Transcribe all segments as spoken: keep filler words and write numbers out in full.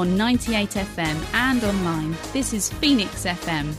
on ninety-eight F M and online. This is Phoenix F M.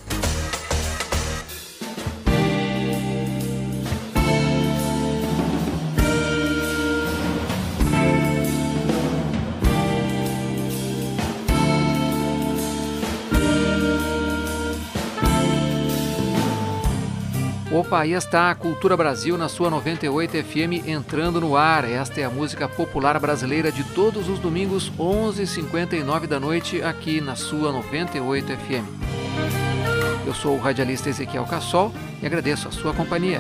Opa, aí está a Cultura Brasil na sua noventa e oito F M entrando no ar. Esta é a música popular brasileira de todos os domingos, onze e cinquenta e nove da noite, aqui na sua noventa e oito F M. Eu sou o radialista Ezequiel Cassol e agradeço a sua companhia.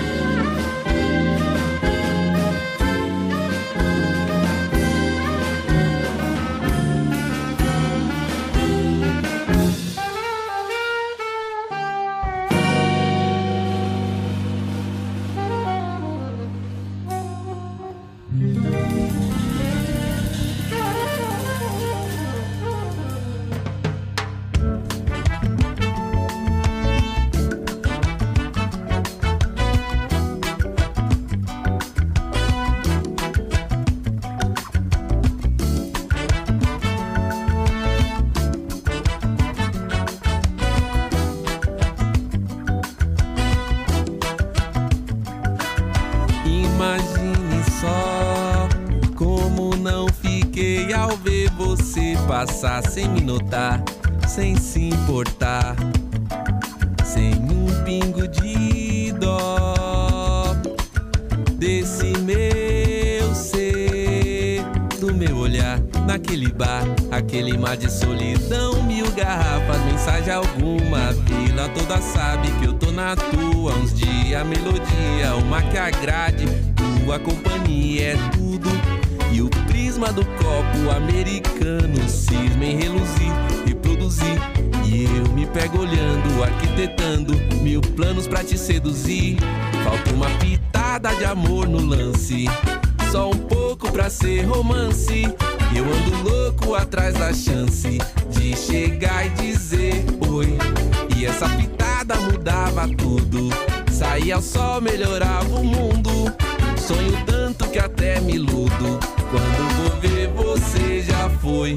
Passar sem me notar, sem se importar, sem um pingo de dó desse meu ser, do meu olhar naquele bar, aquele mar de solidão, mil garrafas, mensagem alguma, a vila toda sabe que eu tô na tua, uns dias melodia, uma que agrade, tua companhia é tudo. E o prisma do copo americano cisma em reluzir e produzir. E eu me pego olhando, arquitetando mil planos pra te seduzir. Falta uma pitada de amor no lance, só um pouco pra ser romance. Eu ando louco atrás da chance de chegar e dizer oi. E essa pitada mudava tudo, saía o sol, melhorava o mundo. Sonho tanto que até me iludo, quando vou ver você já foi.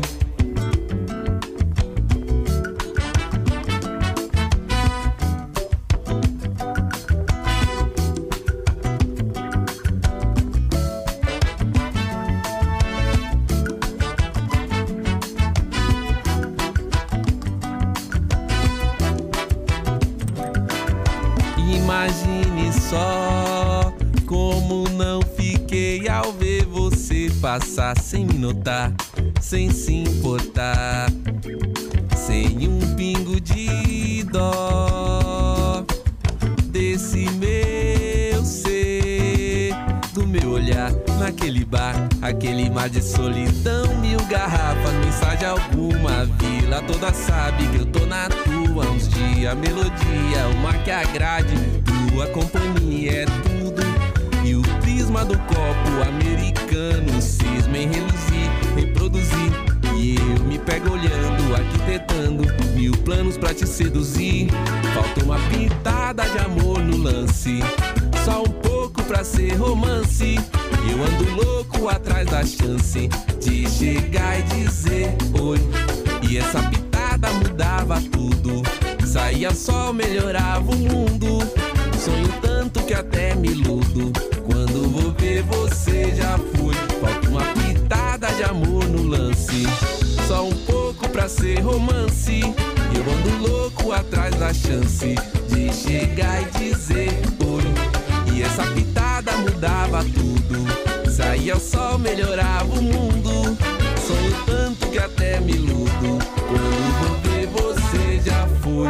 Imagine só como não fiquei ao ver você passar sem me notar, sem se importar, sem um pingo de dó desse meu ser, do meu olhar naquele bar, aquele mar de solidão, mil garrafas, mensagem alguma, a vila toda sabe que eu tô na tua, uns dias melodia, uma que agrade, tua companhia é tudo. E o prisma do copo americano cisma em reluzir, reproduzir. E eu me pego olhando, arquitetando mil planos pra te seduzir. Falta uma pitada de amor no lance, só um pouco pra ser romance. Eu ando louco atrás da chance de chegar e dizer oi. E essa pitada mudava tudo, saía sol, melhorava o mundo. Sonho tanto que até me iludo, quando vou ver você já foi. Falta uma pitada de amor no lance, só um pouco pra ser romance. Eu ando louco atrás da chance de chegar e dizer oi. E essa pitada mudava tudo, saía o sol, melhorava o mundo. Sonho tanto que até me iludo, quando vou ver você já foi.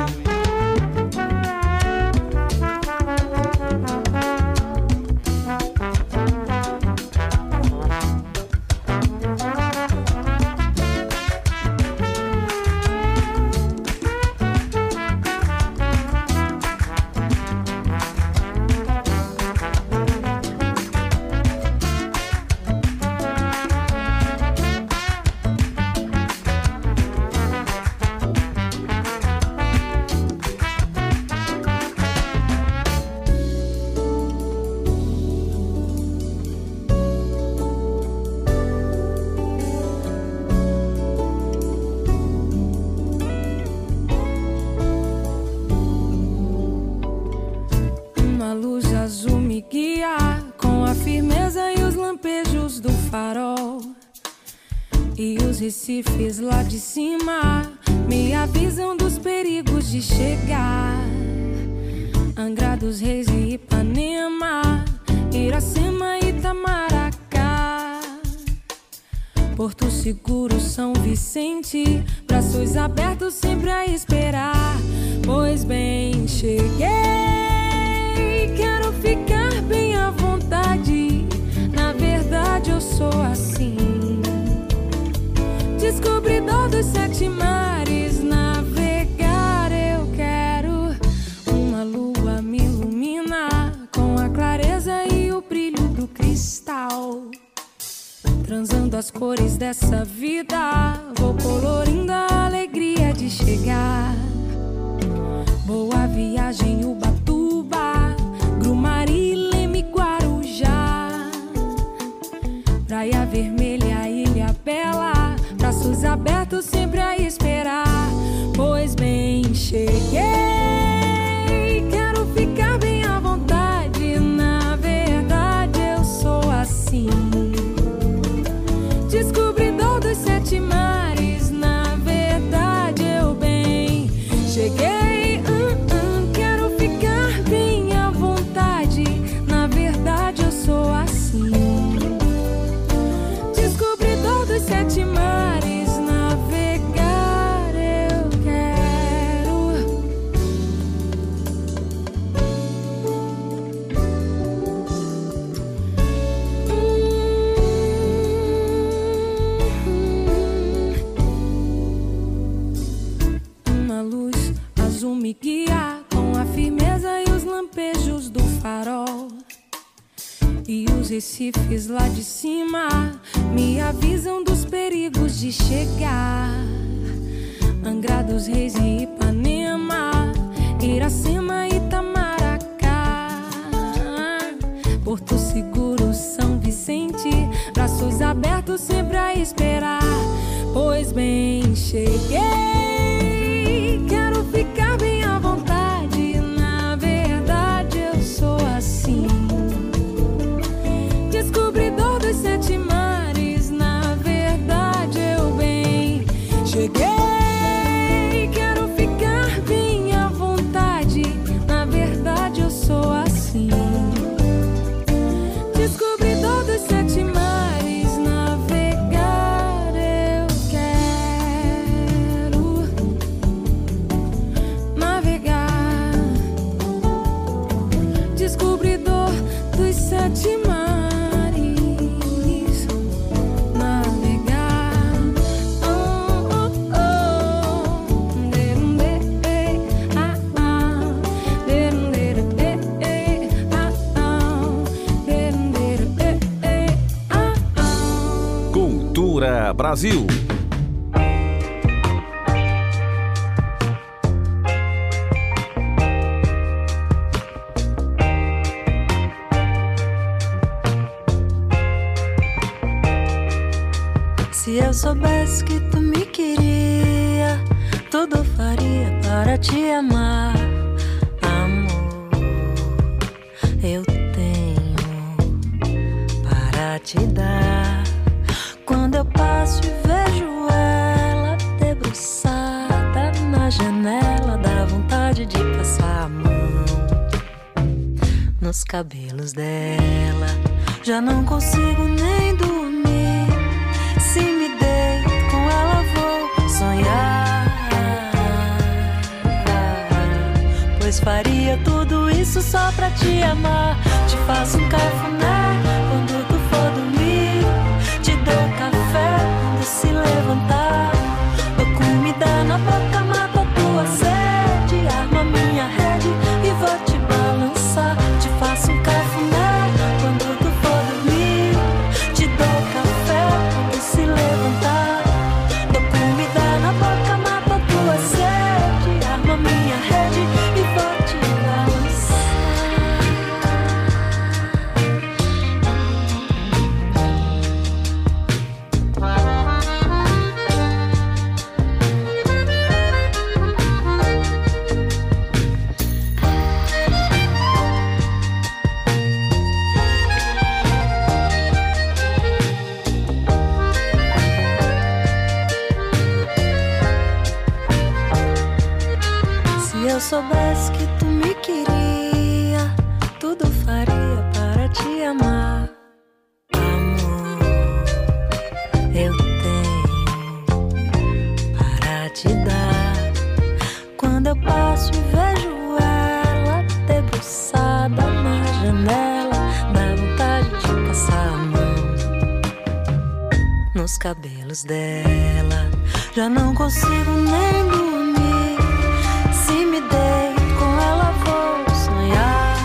farol e os recifes lá de cima me avisam dos perigos de chegar. Angra dos Reis e Ipanema, Iracema e Itamaracá, Porto Seguro, São Vicente, braços abertos sempre a esperar. Pois bem, cheguei, quero ficar bem à vontade. Na verdade eu sou assim, descobridor dos sete mares. Navegar eu quero, uma lua me ilumina com a clareza e o brilho do cristal. Transando as cores dessa vida, vou colorindo a alegria de chegar. Boa viagem, Ubatuba, Grumari, Leme, Guarujá, Praia Vermelha, Ilha Bela, braços abertos sempre a esperar. Pois bem, cheguei, quero ficar bem à vontade. Na verdade eu sou assim, descobridor dos sete mares. Na verdade eu bem cheguei, hum, hum, quero ficar bem à vontade. Na verdade eu sou assim, descobridor dos sete mares. Navegar eu quero. Uma luz azul me guia com a firmeza e os lampejos do farol, e os recifes lá de cima me avisam dos perigos de chegar. Angra dos Reis e Ipanema, Iracema e Itamaracá, Porto Seguro, São Vicente, braços abertos sempre a esperar. Pois bem, cheguei, quero ficar bem à vontade. Na verdade eu sou assim, descobridor dos sete mares. Na verdade eu bem cheguei, quero ficar bem à vontade. Na verdade eu sou assim, descobridor dos sete mares. Navegar eu quero, navegar, descobridor dos sete mares. Navegar, oh, oh, oh, derum, de, eh, ah, ah, derum, de, eh, eh, ah, ah, derum, de, eh, eh, ah, ah. Cultura Brasil. Se eu soubesse que tu me queria, tudo faria para te amar. Amor, eu tenho para te dar. Quando eu passo e vejo ela debruçada na janela, dá vontade de passar a mão nos cabelos dela. Já não consigo nem dormir. Se me deito com ela vou sonhar, pois faria tudo isso só pra te amar. Te faço um cafuné quando tu for dormir, te dou café quando se levantar, dou comida na boca, mato a tua sede, arma minha rede e vou te balançar. Te faço um cafuné quando tu for dormir, te dou café quando se levantar, dou comida na boca, mato a tua sede, arma minha rede e vou te balançar. soubesse que tu me queria, tudo faria para te amar. Amor, eu tenho para te dar. Quando eu passo e vejo ela debruçada na janela, dá vontade de passar a mão nos cabelos dela. Já não consigo nem dormir, se me deito com ela vou sonhar.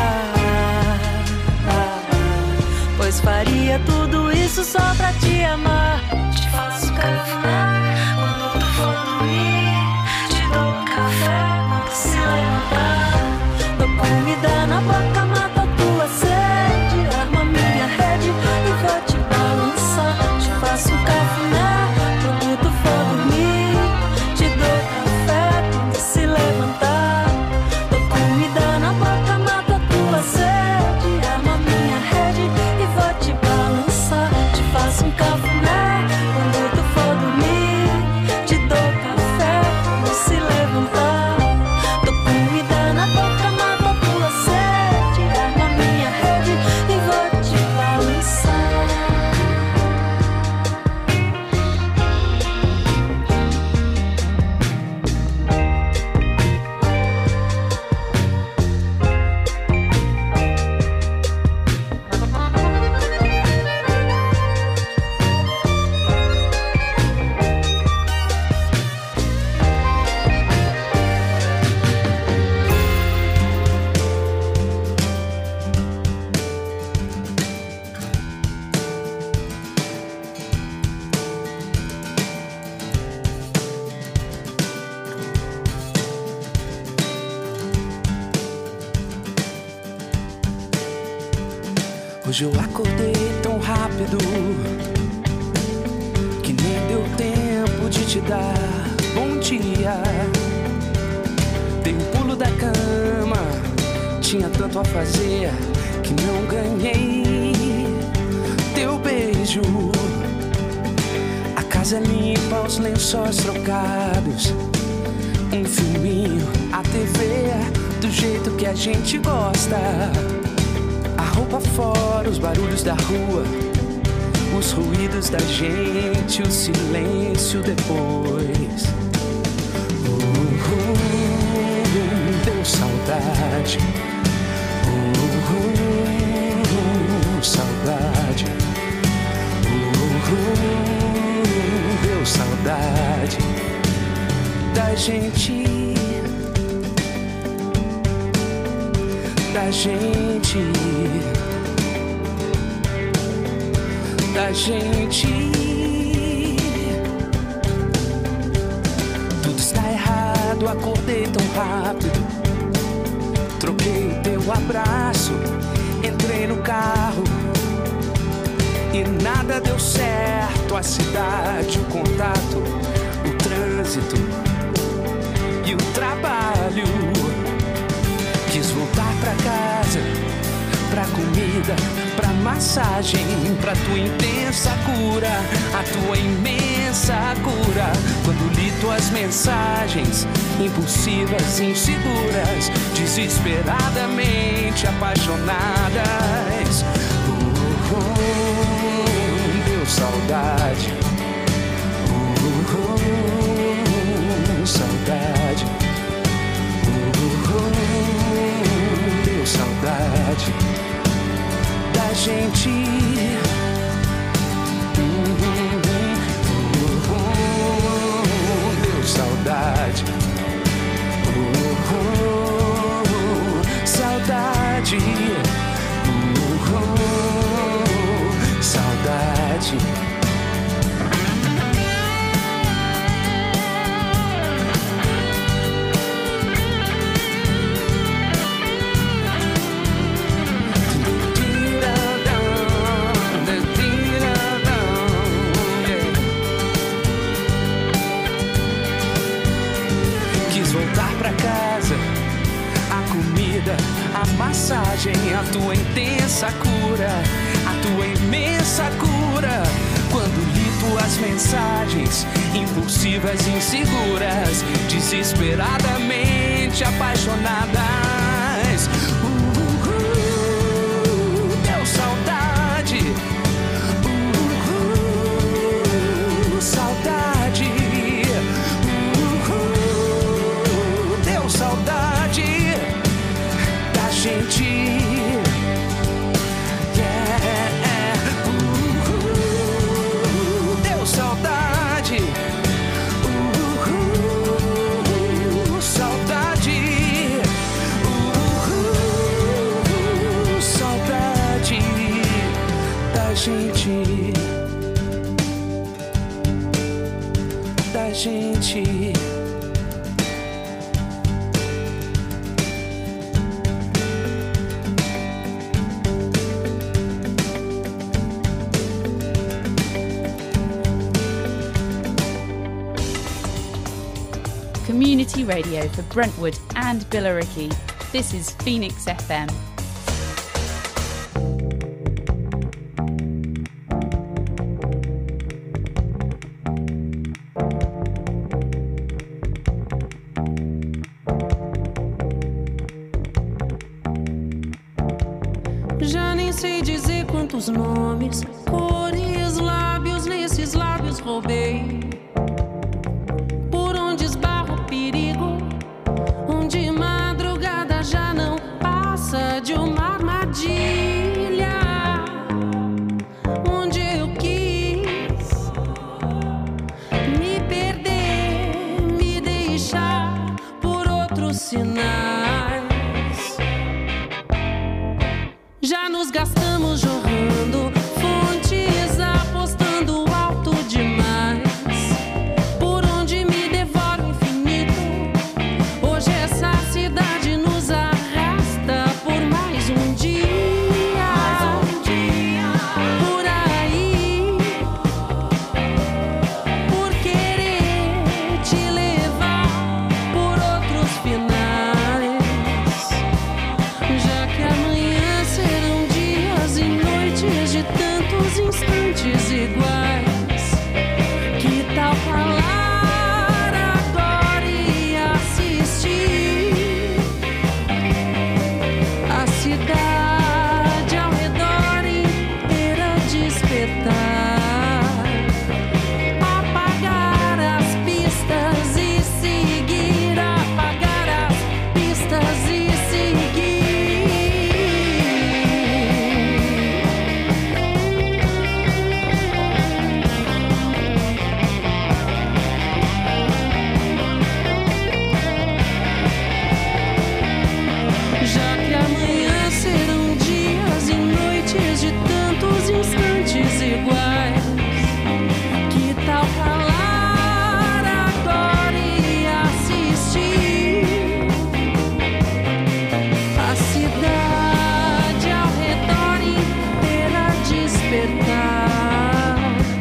Pois faria tudo isso só pra te amar. Te faço café quando tu for dormir, te dou um café quando se levantar. Dou comida na boca, mata a tua sede, arma minha rede e vou te balançar. Te faço um café quando tu for dormir, te dou café quando se levantar. Dou comida na boca, mata a tua sede, arma minha rede e vou te balançar. Te faço um café quando tu for dormir, te dou café quando se levantar. Dou comida na boca, mata a tua sede, arma minha rede e vou te balançar. Hoje eu acordei tão rápido que nem deu tempo de te dar bom dia. Dei um pulo da cama, tinha tanto a fazer que não ganhei teu beijo. A casa é limpa, os lençóis trocados, um filminho, a T V do jeito que a gente gosta. A roupa fora, os barulhos da rua, os ruídos da gente, o silêncio depois. Uh, uh, deu saudade. Uh, uh, saudade. Uh, uh, deu saudade da gente. Da gente, da gente. Tudo está errado, acordei tão rápido. Troquei o teu abraço, entrei no carro e nada deu certo. A cidade, o contato, o trânsito e o trabalho. Quis voltar pra casa, pra comida, pra massagem, pra tua intensa cura, a tua imensa cura. Quando li tuas mensagens, impulsivas, inseguras, desesperadamente apaixonadas. Uh, uh, deu saudade. Uh, uh, saudade. Uh, uh, deu saudade da gente. Saudade, uh, uh, saudade, uh, uh, saudade. A massagem, a tua intensa cura, a tua imensa cura. Quando li tuas mensagens, impulsivas, inseguras, desesperadamente loucamente apaixonadas. Uh, uh, uh, deu saudade. Uh, uh, saudade. Uh, uh, deu saudade da gente. Gente, da gente. Community radio for Brentwood and Billericay. This is Phoenix F M. Já nem sei dizer quantos nomes, cores, lábios, nesses lábios roubei. Por onde esbarra o perigo, onde madrugada já não passa de uma armadilha. Onde eu quis me perder, me deixar por outros sinais. Já nos gastamos jorrando fontes, apostando alto demais. Por onde me devora o infinito, hoje essa cidade nos arrasta por mais um dia. Mais um dia. Por aí, por querer te levar por outros finais. Já que amanhã serão dias e noites de tantos instantes iguais. Que tal falar agora e assistir a cidade ao redor inteira despertar, apagar as pistas e seguir, apagar as pistas e seguir. Já que amanhã serão dias e noites de tantos instantes iguais. Que tal falar agora e assistir a cidade ao redor inteira despertar,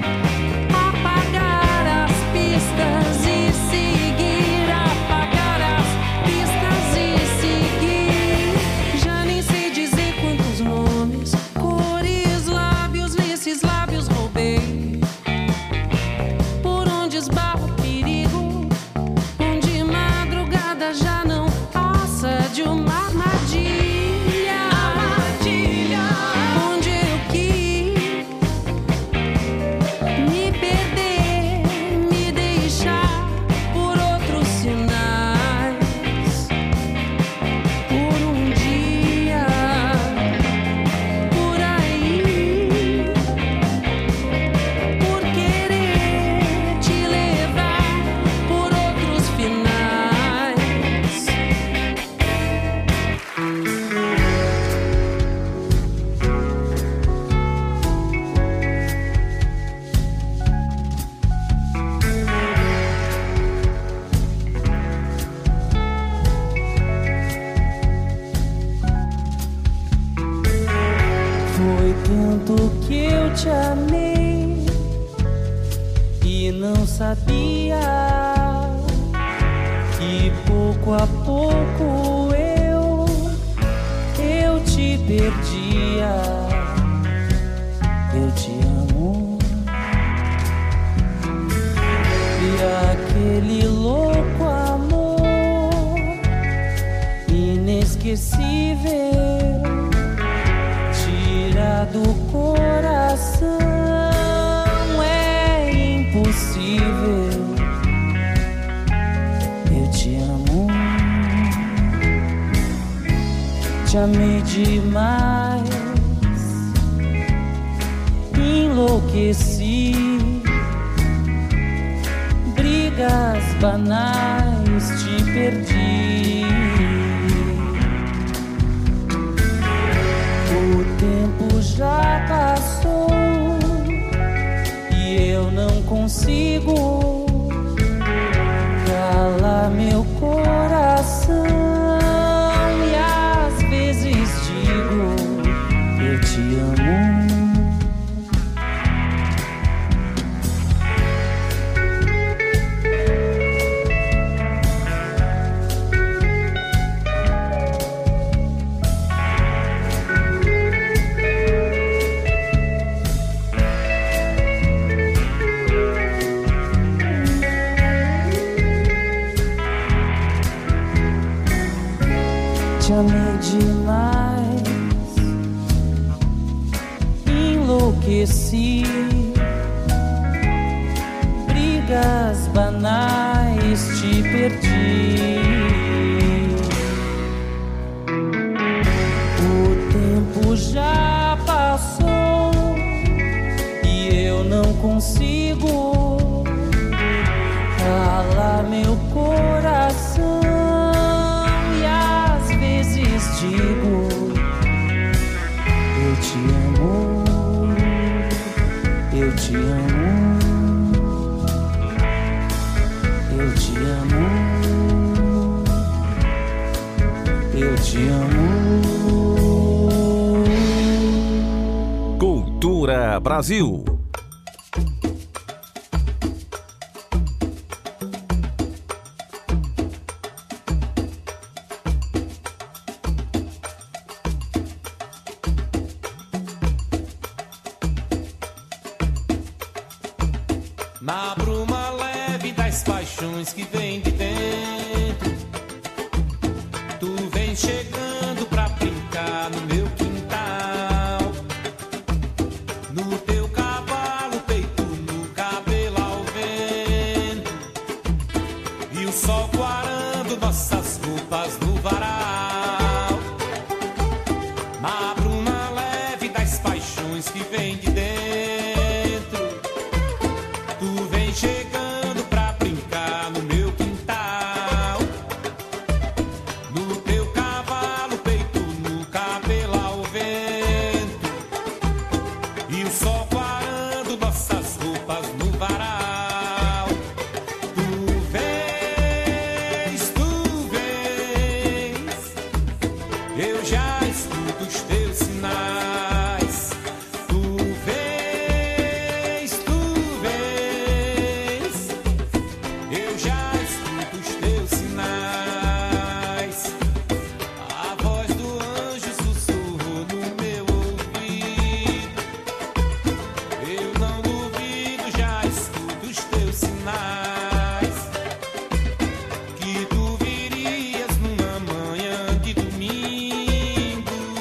apagar as pistas e seguir, apagar as pistas e seguir. Já nem sei dizer quantos nomes, cores, lábios, nesses lábios roubei. Por onde esbarra o perigo, onde madrugada já não passa de uma armadilha. Armadilha. Onde eu quis me perder, me deixar por outros sinais. Por um dia, por aí, por querer te levar por outros finais. Foi tanto que eu te amei e não sabia que pouco a pouco eu, eu te perdia. Eu te amo e aquele louco amor inesquecível, tira do coração, é impossível. Eu te amo, te amei demais, enlouqueci. Brigas banais, te perdi. O tempo já passou e eu não consigo calar meu coração. E às vezes digo, eu te amo. Te amei demais, enlouqueci. Brigas banais, te perdi. O tempo já passou e eu não consigo calar meu coração. Digo, eu te amo, eu te amo, eu te amo, eu te amo. Cultura Brasil. Na bruma leve das paixões que vem de dentro, tu vem chegando pra brincar no meu quintal. No teu cavalo, peito no cabelo ao vento, e o sol quarando nossas roupas no varal. Na bruma leve das paixões que vem de dentro, chegando pra brincar no meu quintal. No teu cavalo, peito no cabelo ao vento, e o sol quarando nossas roupas no varal. Tu vês, tu vês, eu já escuto os teus sinais. Tu vês, tu vês, eu já escuto os teus sinais. A voz do anjo sussurrou no meu ouvido. Eu não duvido, já escuto os teus sinais. Que tu virias numa manhã de domingo.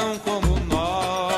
são como nós.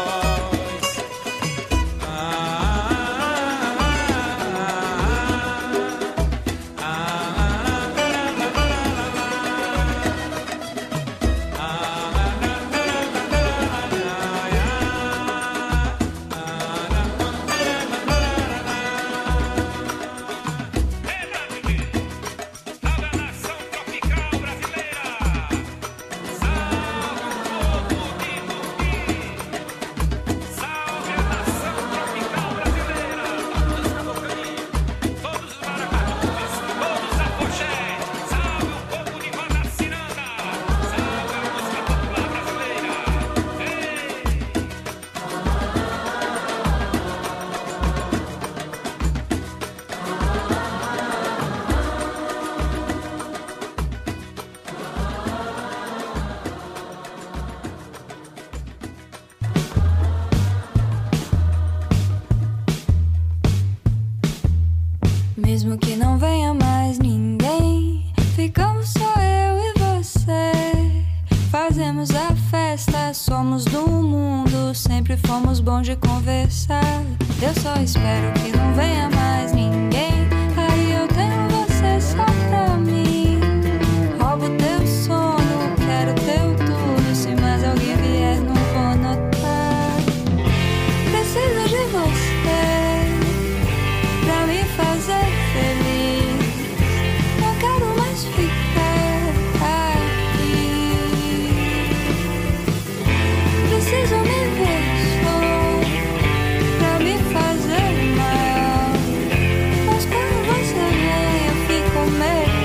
Mesmo que não venha mais ninguém, ficamos só eu e você. Fazemos a festa, somos do mundo, sempre fomos bons de conversar. Eu só espero que não venha mais ninguém, aí eu tenho você só pra mim. Roubo teu sono, quero teu tudo, se mais alguém vier não vou notar. Preciso de você pra me fazer feliz, não quero mais ficar aqui. Preciso me ver só pra me fazer mal, mas quando você vem eu fico melhor.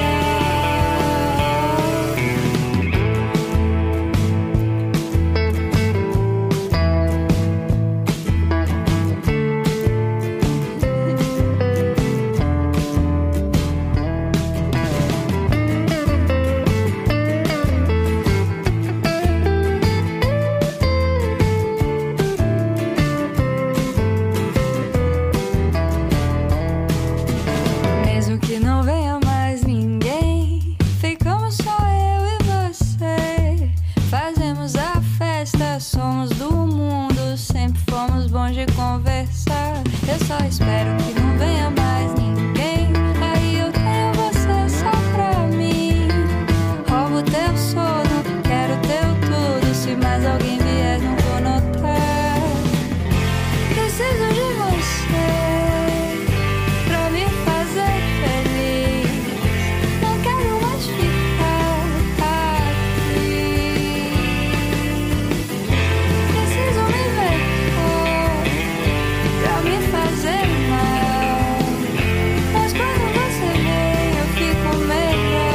Mesmo que não venha mais ninguém, ficamos só eu e você. Fazemos a festa, somos do mundo, sempre fomos bons de conversar. Eu só espero que não venha mais ninguém, aí eu tenho você só pra mim. Roubo teu sono, quero teu tudo, se mais alguém vier não vou notar. Preciso de você pra me fazer feliz, não quero mais ficar aqui. Preciso me ver pra me fazer mal, mas quando você vem eu fico melhor.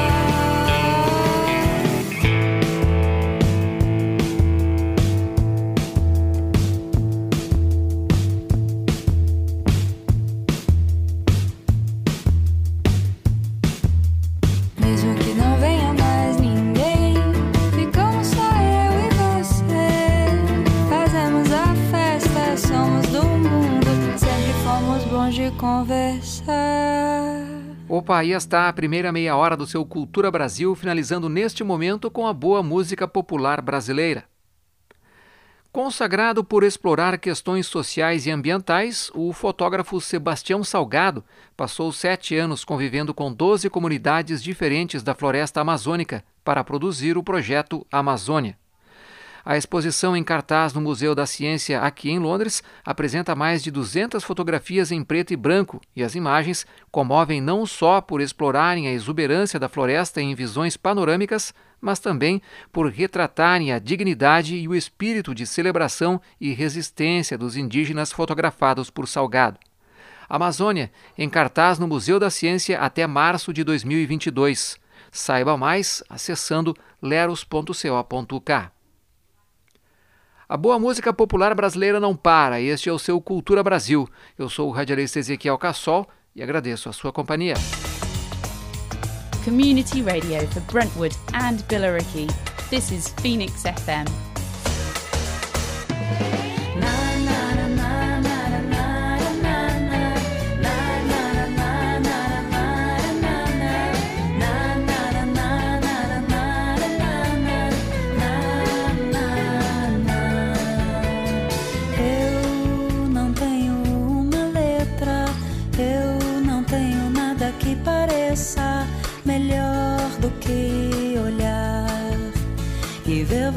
Mesmo que não venha mais ninguém, ficamos só eu e você. Fazemos a festa, somos do mundo, sempre fomos bons de conversar. Opa, aí está a primeira meia hora do seu Cultura Brasil, finalizando neste momento com a boa música popular brasileira. Consagrado por explorar questões sociais e ambientais, o fotógrafo Sebastião Salgado passou sete anos convivendo com doze comunidades diferentes da floresta amazônica para produzir o projeto Amazônia. A exposição em cartaz no Museu da Ciência aqui em Londres apresenta mais de duzentas fotografias em preto e branco, e as imagens comovem não só por explorarem a exuberância da floresta em visões panorâmicas, mas também por retratarem a dignidade e o espírito de celebração e resistência dos indígenas fotografados por Salgado. Amazônia, em cartaz no Museu da Ciência até março de dois mil e vinte e dois. Saiba mais acessando leros ponto co ponto uk. A boa música popular brasileira não para. Este é o seu Cultura Brasil. Eu sou o radialista Ezequiel Cassol e agradeço a sua companhia. Community radio for Brentwood and Billericay. This is Phoenix F M.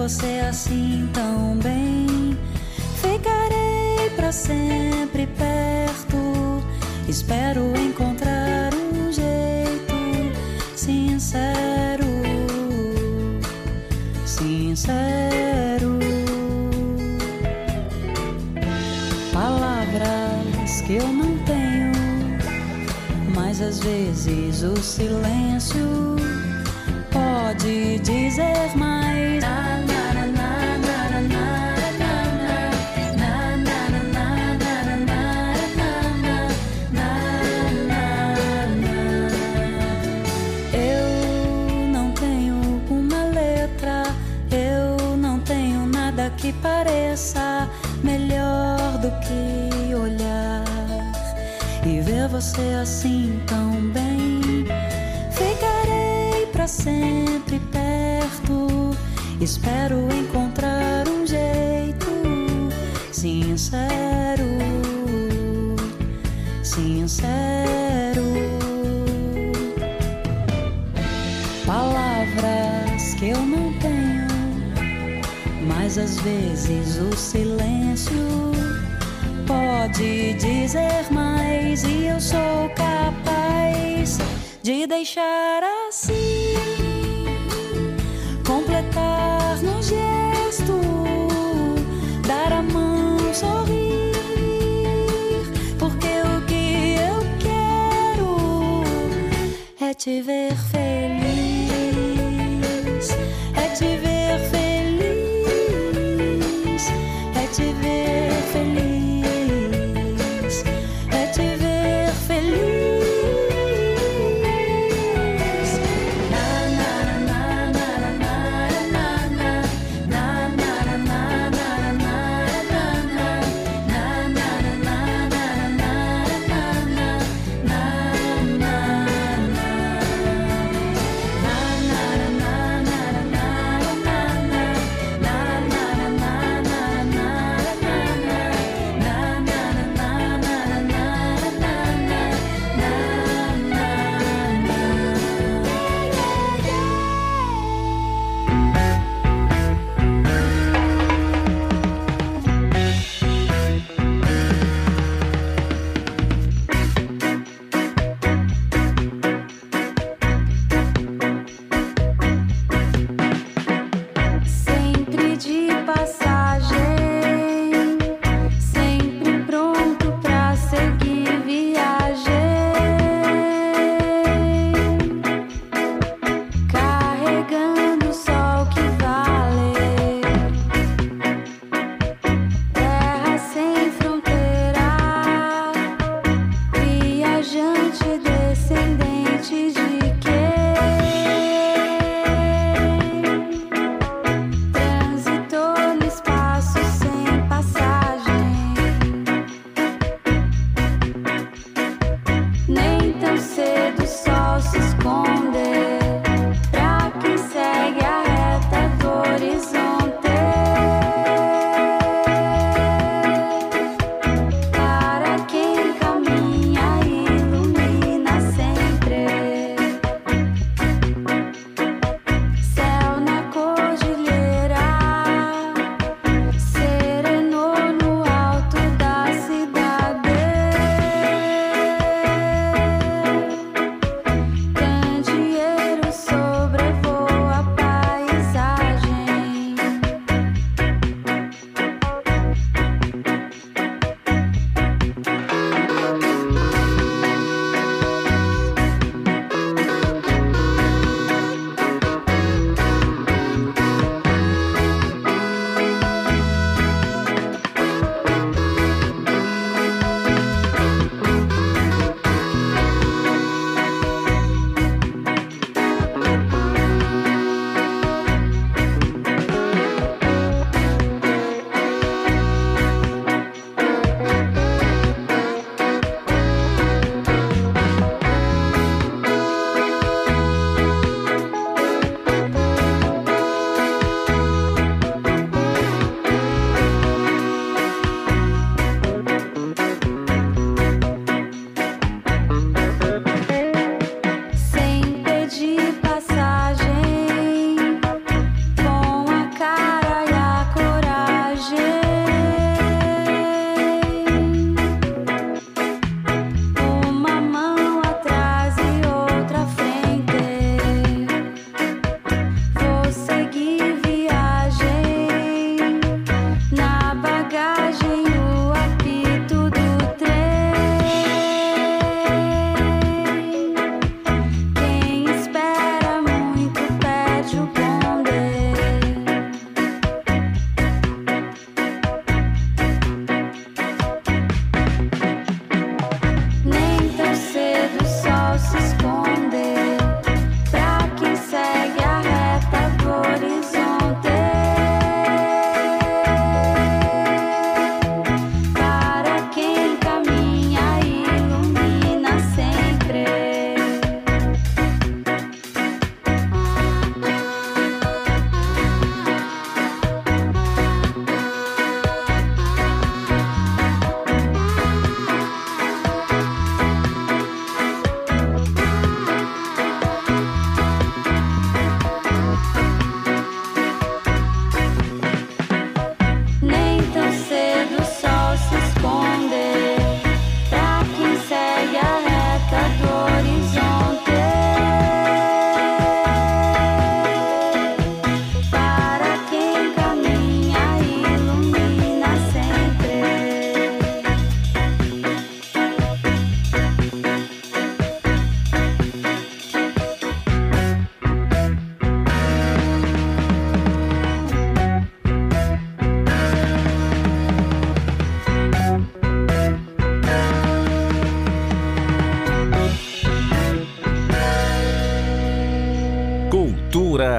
você assim tão bem. Ficarei pra sempre perto. Espero encontrar um jeito sincero, sincero. Palavras que eu não tenho, mas às vezes o silêncio pode dizer mais. Eu não tenho uma letra, eu não tenho nada que pareça melhor do que olhar e ver você assim tão bem. Ficarei pra sempre perto. Espero encontrar um jeito sincero, sincero. Palavras que eu não tenho, mas às vezes o silêncio pode dizer mais. E eu sou capaz de deixar assim, completar no gesto, dar a mão, sorrir, porque o que eu quero é te ver feliz, é te ver feliz, é te ver feliz, é te ver feliz.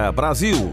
Cultura Brasil.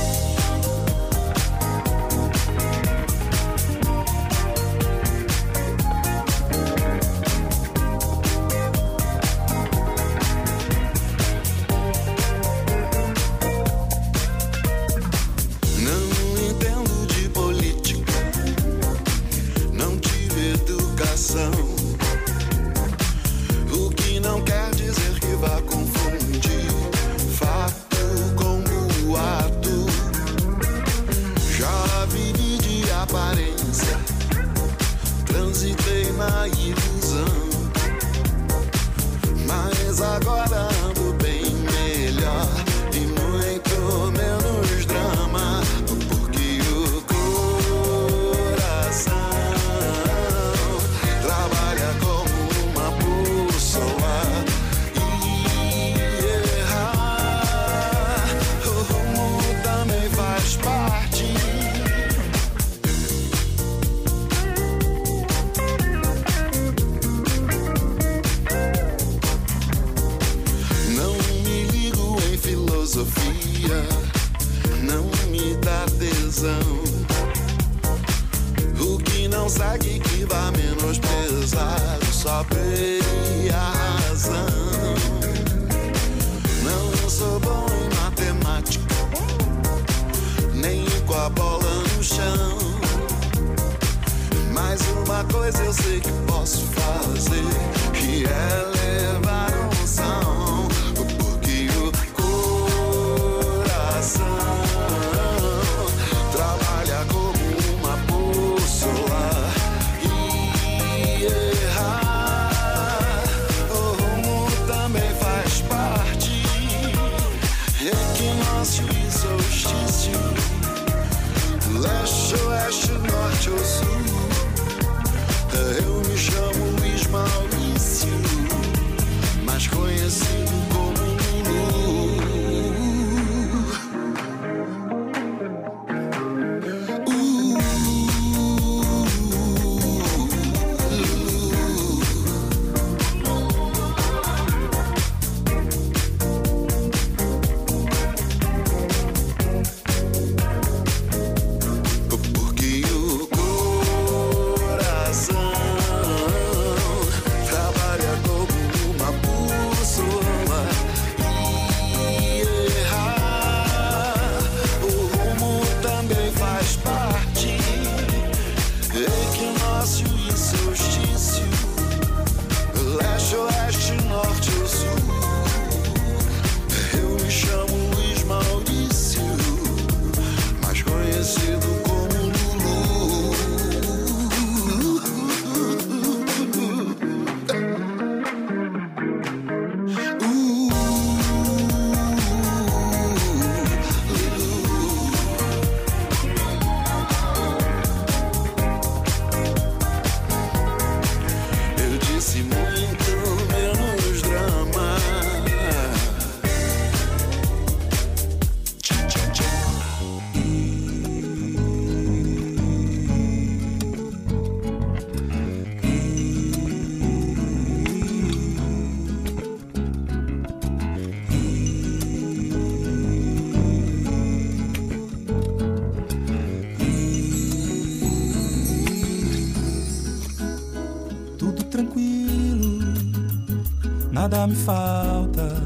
Nada me falta,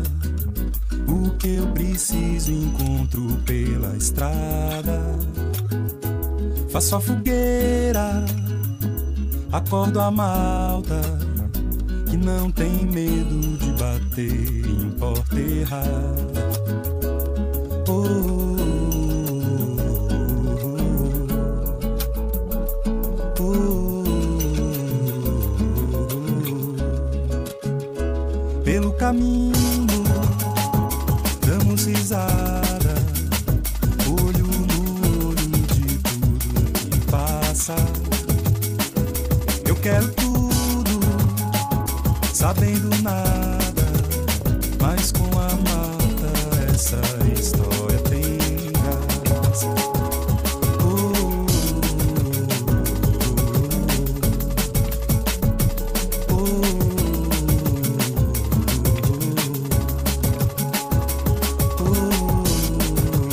o que eu preciso encontro pela estrada. Faço a fogueira, acordo a malta, que não tem medo de bater em porta errada. Oh, caminho, damos risada, olho no olho de tudo que passa. Eu quero tudo, sabendo nada, mas com a malta essa história tem graça. Oh, oh, oh. Oh,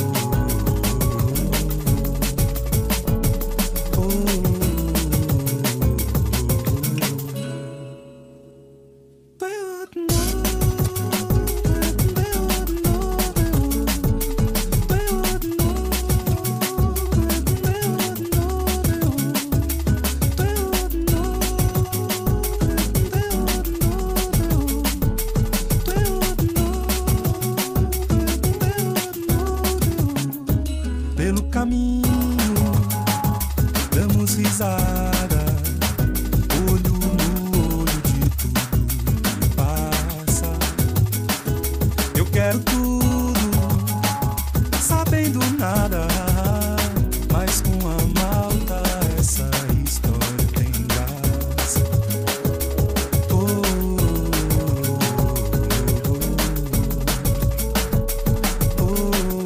damos risada, olho no olho de tudo que passa. Eu quero tudo, sabendo nada, mas com a malta essa história tem graça. Oh, oh, oh.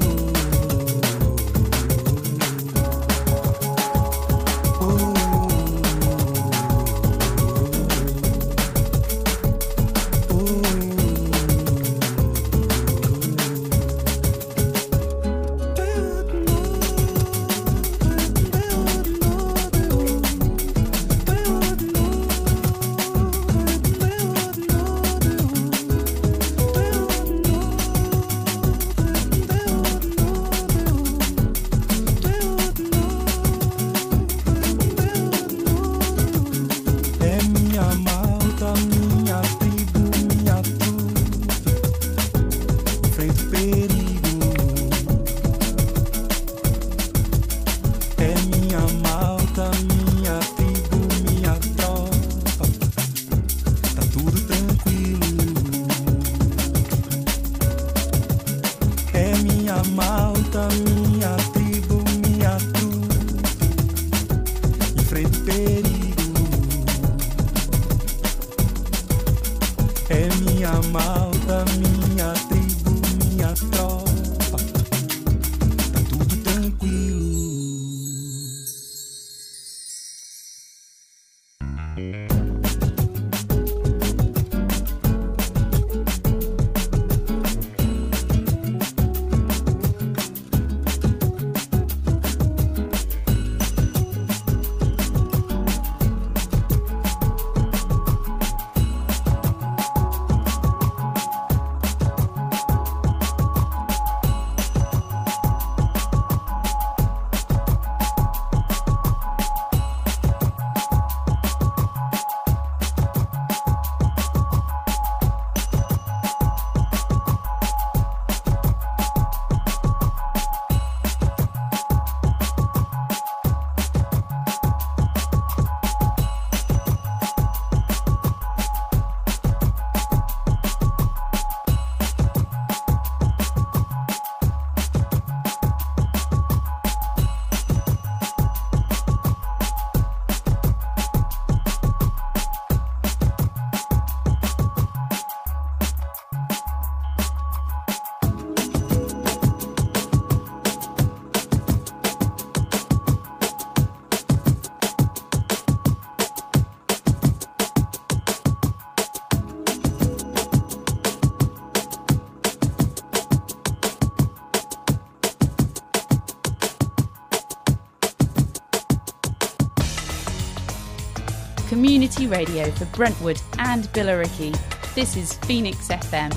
Community radio for Brentwood and Billericay. This is Phoenix F M.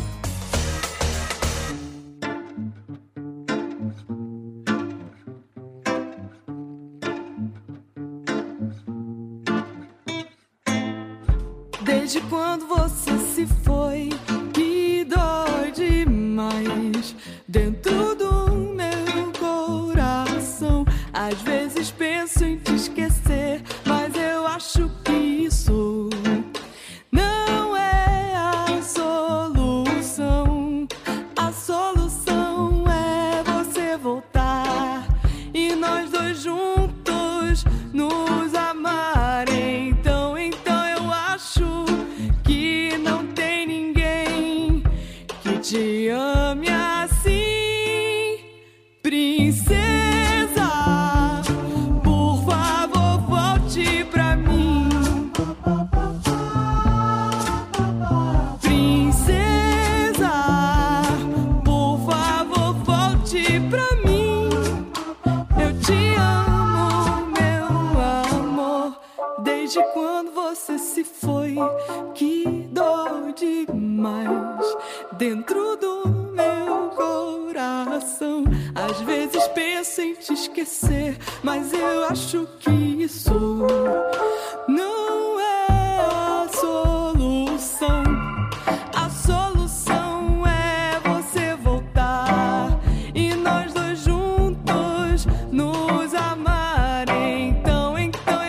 Desde quando você se foi, que dói demais dentro do meu coração. Às vezes penso em te esquecer, mas eu acho que isso não é a solução. A solução é você voltar e nós dois juntos nos amar. Então, então eu acho que não tem ninguém que te ame assim, princesa. Por favor, volte pra mim, princesa. Por favor, volte pra mim. Eu te amo, meu amor. Desde quando você se foi, que dói demais dentro do meu coração. Às vezes penso em te esquecer, mas eu acho que isso não é a solução. A solução é você voltar e nós dois juntos nos amar. Então, então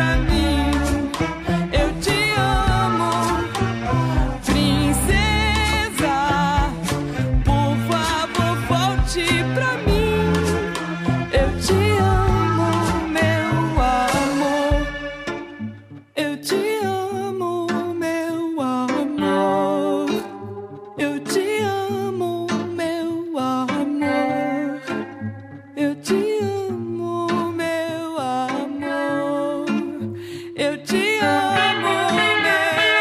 pra mim. Eu te amo, princesa. Por favor, volte pra mim. Eu te amo, meu amor. Eu te amo, meu amor. Eu te amo, meu amor. Eu te amo, meu amor. Eu te amo, meu.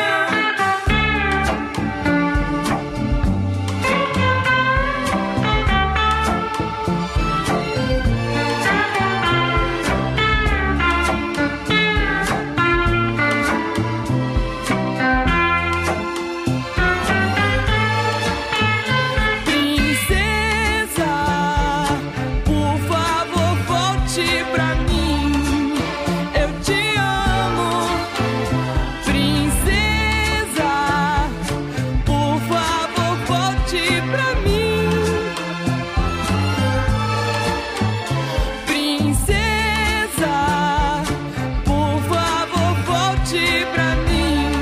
Princesa, por favor, volte pra mim. Eu te amo, princesa. Por favor, volte pra mim. Princesa, por favor, volte pra mim.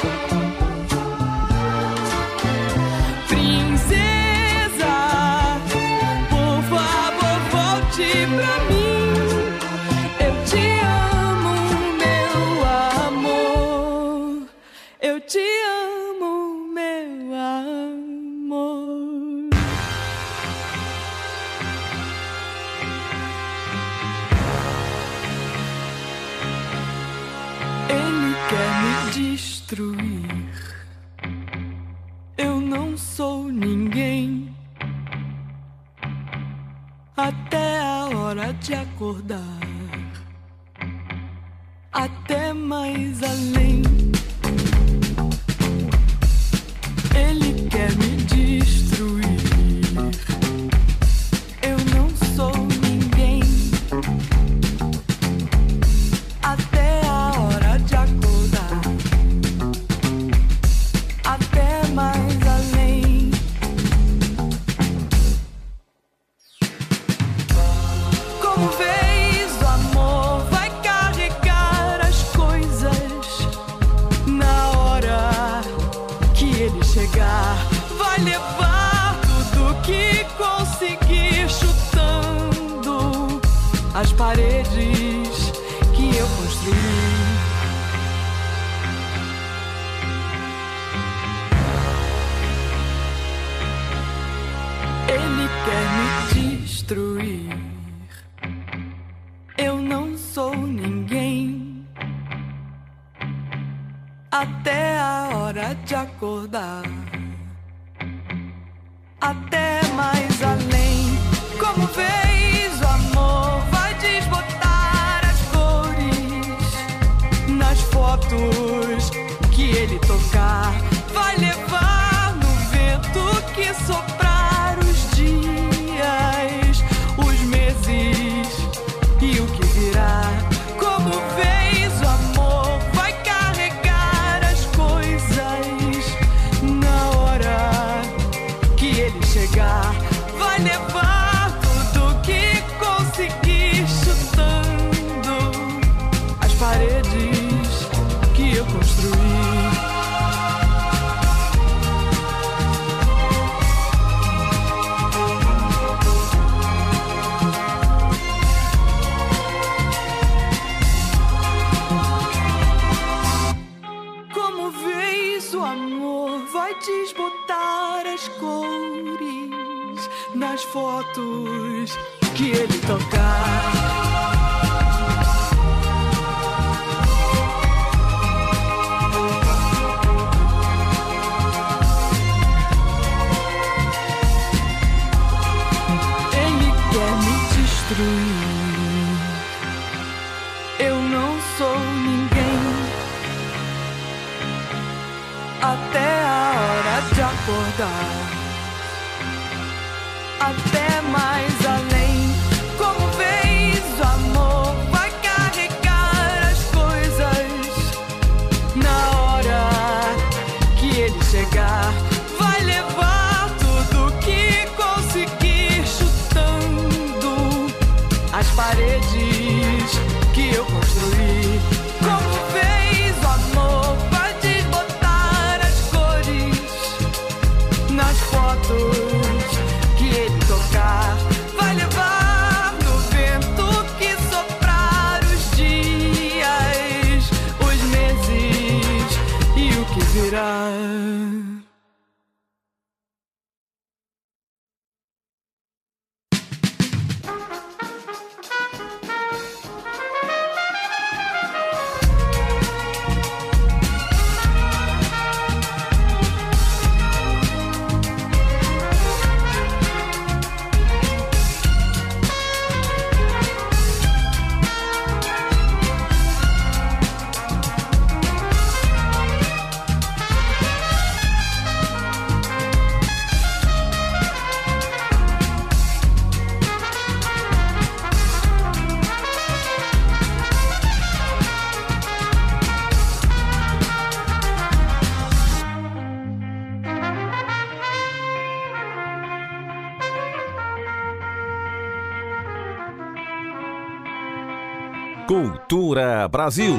Princesa, por favor, volte pra mim. Eu te amo, meu amor. Eu te amo, meu amor. Ele quer me destruir. Eu não sou ninguém. Até a hora de acordar. Até mais além. Ele quer me destruir. Eu não sou ninguém. Até a hora de acordar. Até mais além. Como vês, o amor vai carregar as coisas. Na hora que ele chegar, vai levar tudo que conseguir, chutando as paredes que eu construí. Ele quer me destruir. Eu não sou ninguém. Até a hora de acordar. Até mais além. Como vês, o amor vai desbotar as cores nas fotos que ele tocar. Vai levar no vento que soprar os dias, os meses e o que virá. Como vês, o amor vai carregar as coisas. Na hora que ele chegar, vai levar tudo que conseguir, chutando as paredes que eu construí. Como vês, o amor vai desbotar as cores nas fotos que ele tocar. Ele quer me destruir. Eu não sou ninguém. Até a hora de acordar. Até mais além. Como vês, o amor vai carregar as coisas. Na hora que ele chegar, vai levar tudo que conseguir, chutando as paredes que eu construí. Cultura Brasil.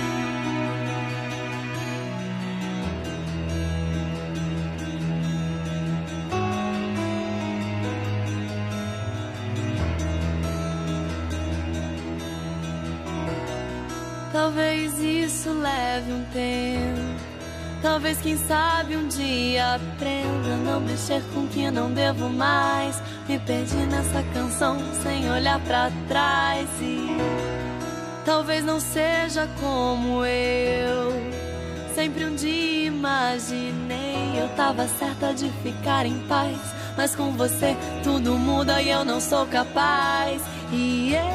Talvez isso leve um tempo. Talvez, quem sabe, um dia aprenda a não mexer com o que não devo mais. Me perdi nessa canção sem olhar pra trás. E talvez não seja como eu sempre um dia imaginei. Eu tava certa de ficar em paz, mas com você tudo muda e eu não sou capaz. E eu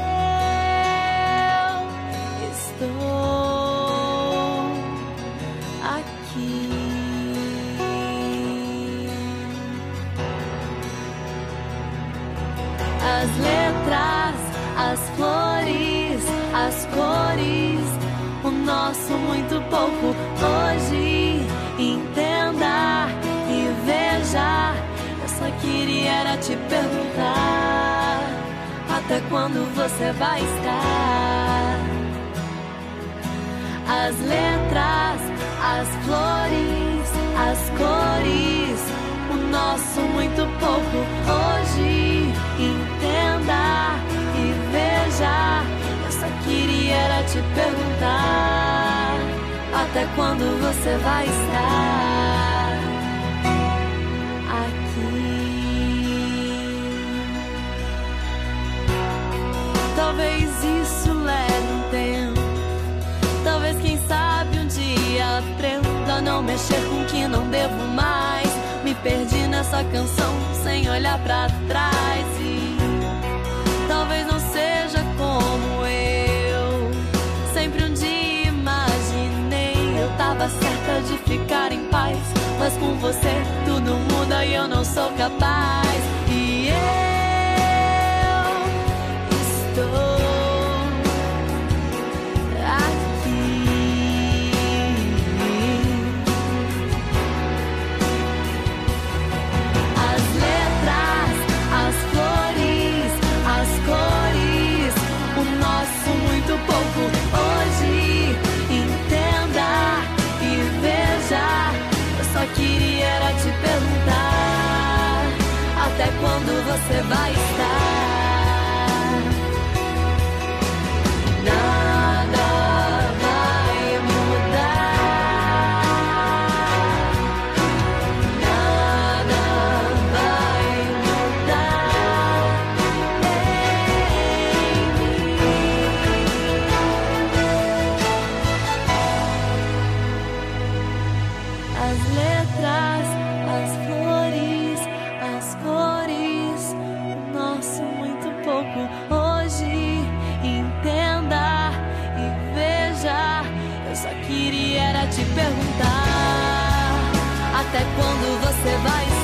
estou aqui. As letras, as flores, as cores, o nosso muito pouco hoje. Entenda e veja, eu só queria era te perguntar até quando você vai estar. As letras, as flores, as cores, o nosso muito pouco hoje. Entenda e veja, eu só queria era te perguntar até quando você vai estar aqui. Talvez isso leve um tempo. Talvez, quem sabe, um dia aprenda a não mexer com o que não devo mais. Me perdi nessa canção sem olhar pra trás. E talvez não seja como eu sempre um dia imaginei. Eu tava certa de ficar em paz, mas com você tudo muda e eu não sou capaz. E eu estou pouco hoje. Entenda e veja, eu só queria era te perguntar até quando você vai estar. Nada vai mudar, nada vai mudar em mim. As letras, as flores, as cores, o nosso muito pouco hoje. Entenda e veja, eu só queria era te perguntar até quando você vai